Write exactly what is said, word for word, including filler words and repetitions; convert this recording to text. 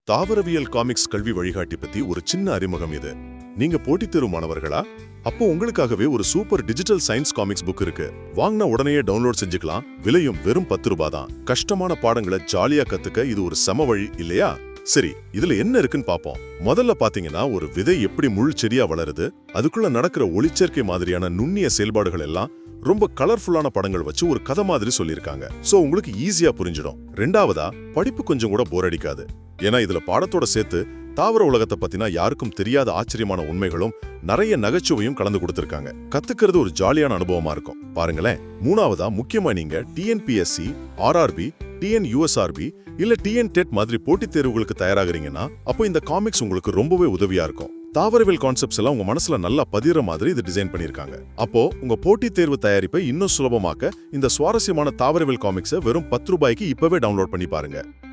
தாவரவியல் காமிக்ஸ் கல்வி வழிகாட்டி பத்தி ஒரு சின்ன அறிமுகம் இது. நீங்க போட்டித் தேர்வு மாணவர்களா? அப்போ உங்களுக்காகவே ஒரு super digital science comics book இருக்கு. வாங்கின உடனே டவுன்லோட் செஞ்சுக்கலாம். விலையும் வெறும் பத்து ரூபாய் தான். கஷ்டமான பாடங்களை ஜாலியா கத்துக்க இது ஒரு சம வழி இல்லையா? சரி, இதுல என்ன இருக்குன்னு பாப்போம். முதல்ல பாத்தீங்கன்னா, ஒரு விதை எப்படி முள் செடியா வளருது, அதுக்குள்ள நடக்கிற ஒளிச்சேர்க்கை மாதிரியான நுண்ணிய செயல்பாடுகள் எல்லாம் ரொம்ப கலர்ஃபுல்லான படங்கள் வச்சு ஒரு கதை மாதிரி சொல்லியிருக்காங்க. சோ உங்களுக்கு ஈஸியா புரிஞ்சிடும். ரெண்டாவதா, படிப்பு கொஞ்சம் கூட போர் அடிக்காது. ஏன்னா இதுல பாடத்தோட சேர்த்து தாவர உலகத்தை பத்தினா யாருக்கும் தெரியாத ஆச்சரியமான உண்மைகளும் நிறைய நகைச்சுவையும் கலந்து கொடுத்திருக்காங்க. கத்துக்கிறது ஒரு ஜாலியான அனுபவமா இருக்கும். பாருங்களேன். மூணாவதா, முக்கியமா நீங்க டிஎன்பிஎஸ்சி, ஆர்ஆர்பி, டிஎன்யூஎஸ்ஆர்பி இல்ல டிஎன் டெட் மாதிரி போட்டித் தேர்வுகளுக்கு தயாராகிறீங்கன்னா அப்போ இந்த காமிக்ஸ் உங்களுக்கு ரொம்பவே உதவியா இருக்கும். தாவரவியல் கான்செப்ட்ஸ் எல்லாம் உங்க மனசுல நல்லா பதிற மாதிரி இது டிசைன் பண்ணிருக்காங்க. அப்போ உங்க போட்டித் தேர்வு தயாரிப்பை இன்னும் சுலபமாக்க இந்த சுவாரஸ்யமான தாவரவியல் காமிக்ஸை வெறும் பத்து ரூபாய்க்கு இப்பவே டவுன்லோட் பண்ணி பாருங்க.